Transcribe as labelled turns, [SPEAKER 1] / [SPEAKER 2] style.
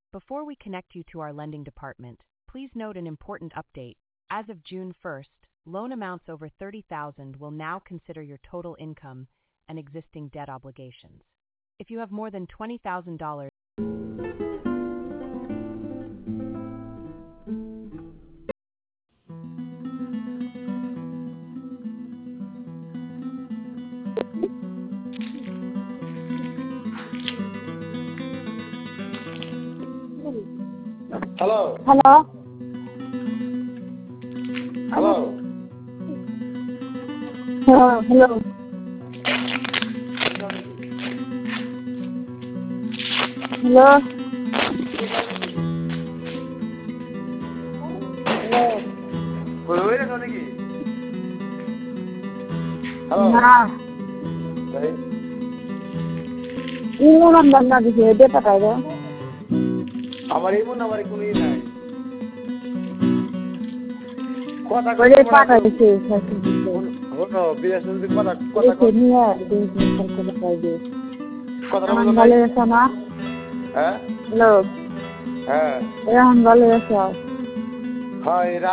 [SPEAKER 1] Before we connect you to our lending department, please note an important update. As of June 1st, loan amounts over $30,000 will now consider your total income and existing debt obligations. If you have more than $20,000,
[SPEAKER 2] Hello.
[SPEAKER 3] Hello.
[SPEAKER 2] Hello.
[SPEAKER 3] Hello. Hello.
[SPEAKER 2] Boleh nak lagi? Hello.
[SPEAKER 3] Nah,
[SPEAKER 2] Baik.
[SPEAKER 3] ini number na diye de patai do.
[SPEAKER 2] আমার এই number কোনো নাই কথা
[SPEAKER 3] Bole patai diye.
[SPEAKER 2] হলো BSL দিক কথা
[SPEAKER 3] নিয়ে দিন করে পাই দে।
[SPEAKER 2] কথা
[SPEAKER 3] এখন ভালো আছে না?
[SPEAKER 2] হ্যাঁ
[SPEAKER 3] হ্যালো।
[SPEAKER 2] হ্যাঁ
[SPEAKER 3] এখন ভালো আছে।
[SPEAKER 2] হয়